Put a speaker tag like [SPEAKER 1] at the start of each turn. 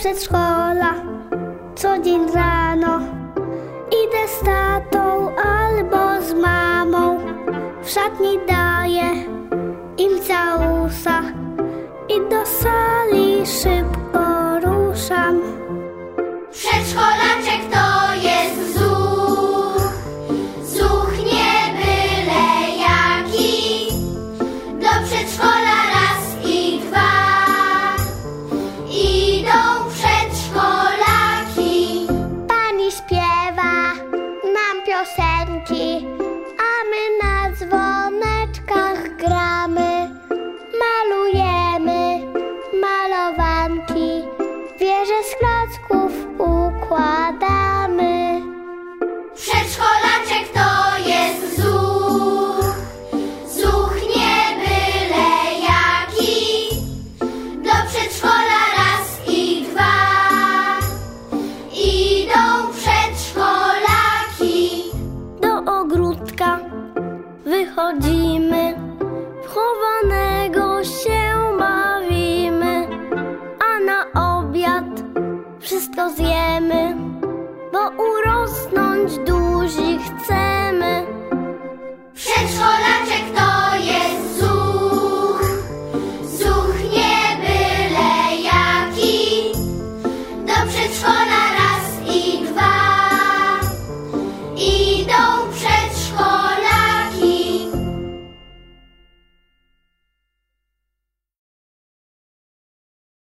[SPEAKER 1] przedszkola co dzień rano. Idę z tatą albo z mamą, w szatni daję im całusa i do sali szybko ruszam.
[SPEAKER 2] Przedszkolaczek to jest zuch, zuch nie byle jaki. Do przedszkola raz i dwa idą przedszkolaki.
[SPEAKER 1] Pani śpiewa nam piosenki, a my na dzwoneczkach gramy. Malujemy malowanki, wieże z klocków układamy.
[SPEAKER 2] Przedszkolaczek to jest zuch, zuch nie byle jaki. Do przedszkola raz i dwa idą przedszkolaki.
[SPEAKER 1] Do ogródka wychodzimy, w chowanego się bawimy, a na obiad wszystko zjemy, bo urosnąć